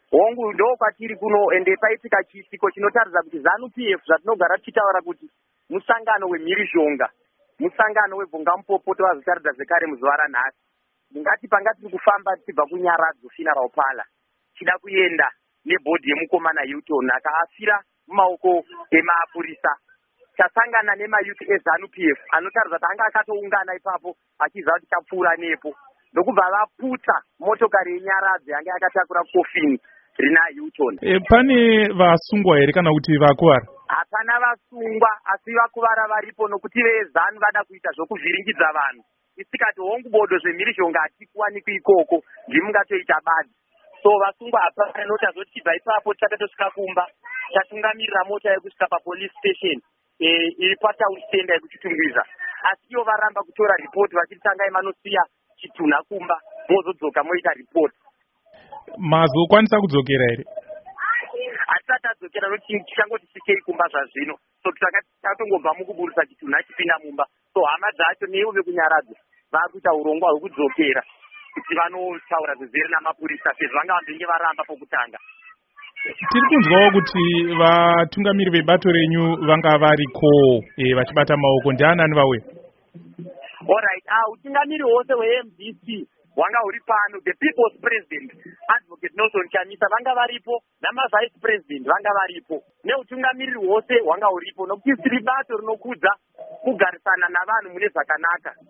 hongu ndo kwatiri kuno ende paitika chiitiko chinotaridza kuti ZANU-PF zvatinogara tichitaura kuti musangano wemhirizhonga, musangano webvungamupopo tovazotaridza zvekare muzuva ranhasi. Ndingati panga tiri kufamba tichibva kuNyaradzo Funeral Parlour tida kuenda nebhodhi yemukomana Hilton akaafira mumaoko emapurisa. Tasangana nemayuthi eZANU-PF anotaridza kuti anga akatoungana ipapo achiziva kuti tapfuura nepo. Ndokubva vaputa motokari yeNyaradzo yanga yakatakura kofini rina Hilton. Pane vasungwa here kana kuti vakuvara? Hapana vasungwa, asi vakuvara varipo nokuti veZANU vada kuita zvokuvhiringidza vanhu. Isikati hongu bodo zvemhirizhonga hatikuwanikwi ikoko, ndimungatoita badi. So vasungwa hapana, notazoti chibva ipapo takatosvika kumba tatungamirira mota yekusvika papolice station iri patown center yekuchitungwiza. Asi ivo varamba kutora ripoti vachiti tangai manosiya chitunha kumba mozodzoka moita ripoti. Mazokwanisa kudzokera here? Hatisati tadzokera nokuti tichangoti sikei kumba zvazvino. So takatongobva mukuburisa chitunha chipinda mumba. So hama dzacho neivo vekuNyaradzo vari kuita urongwa hwekudzokera kuti vanotaura zvezere namapurisa sezvo vanga vambenge varamba pokutanga. Tiri kunzwawo kuti vatungamiri vebato renyu vanga variko vachibata maoko. Ndianani vauya? Alright, utungamiri hwose hweMDC hwanga huri pano. The People's President Advocate Nelson Chamisa vanga varipo, namaVice President vanga varipo, neutungamiriri hwose hwanga huripo, nokuti tiri bato rinokudza kugarisana navanhu mune zvakanaka.